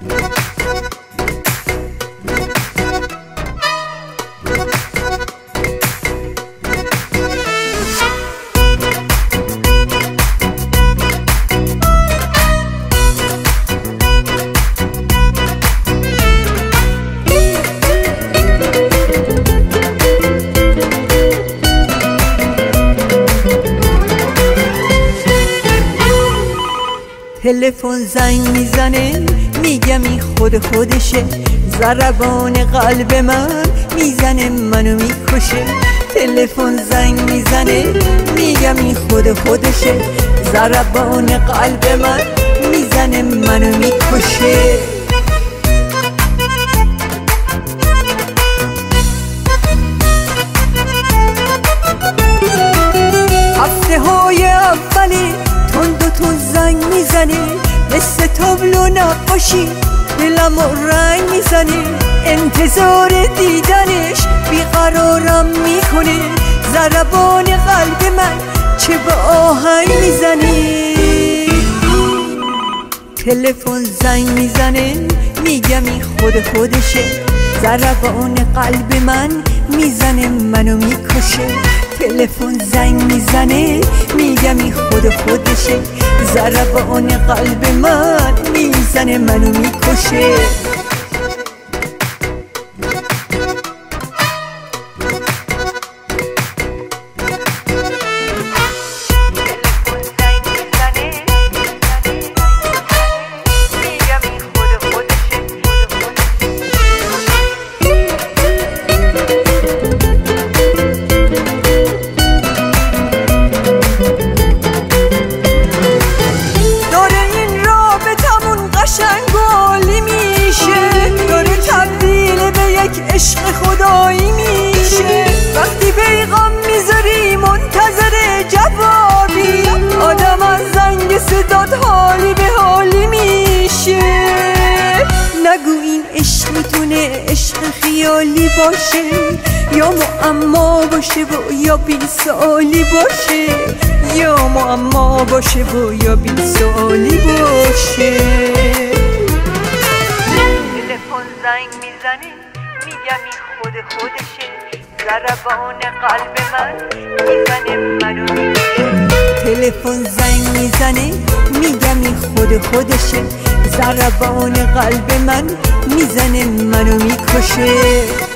تلفن زنگ میزنه میگم این خودشه، ضربان قلب من میزنه منو میکشه. تلفن زنگ میزنه میگم این خودشه، ضربان قلب من میزنه منو میکشه. هفته های اولی تون زنگ میزنی، مثل تابلو نقاشی دلمو رنگ میزنی. انتظار دیدنش بیقرارم میکنه، ضربان قلب من چه با آهنگ میزنی. تلفن زنگ میزنه میگم این خودشه، ضربان قلب من میزنه منو میکشه. تلفن زنگ میزنه میگم این خودشه، ضربان قلب من میزنه منو میکشه. عشق خدایی میشه وقتی پیغام میذاری منتظر جوابی، آدم از زنگ صدات حالی به حالی میشه. نگو این عشق میتونه عشق خیالی باشه، یا معما باشه و یا بی سوالی باشه، یا معما باشه و یا بی سوالی باشه. تلفن زنگ میزنه میگم این خودشه، ضربان قلب من میزنه منو میکشه. تلفن زنگ میزنه میگم این خودشه، ضربان قلب من میزنه منو میکشه.